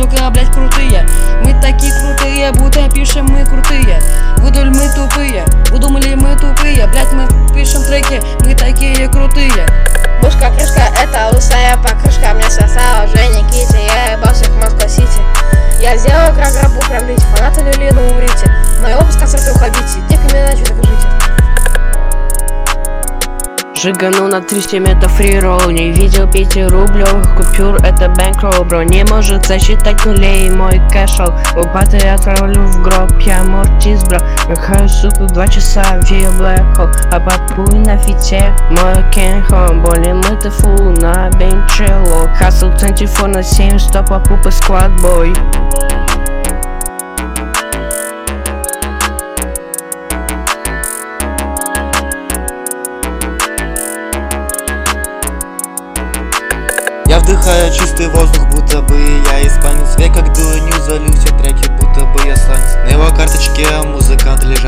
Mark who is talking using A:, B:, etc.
A: сука, блять, крутые. Мы такие крутые, будто пишем мы крутые. Выдуль мы тупые, выдумали мы тупые. Блять, мы пишем треки, мы такие крутые.
B: Мышка, крышка, это лысая покрышка. Мне сосала уже Никите, я ебался к Москва-Сити. Я сделал грабу промлить, фанаты люли, ну умрите. Мои опус концерты уходите, диками иначе так жите.
C: Жигану на 300 метров фриролл. Не видел 5 рублевых купюр, это бэнкролл, бро. Не может засчитать нулей мой кэшел. Лопаты отправлю в гроб, я мортис, бро. Махаю суку 2 часа в ее блэкхол. А папуй на фите, мой кенхом. Более мыты фул на бенчело. Хасл 24/7, стоп, а пупы складбой.
D: Я вдыхаю чистый воздух, будто бы я испанец. Век как дуло, не залью все треки, будто бы я сланец. На его карточке музыкант лежит.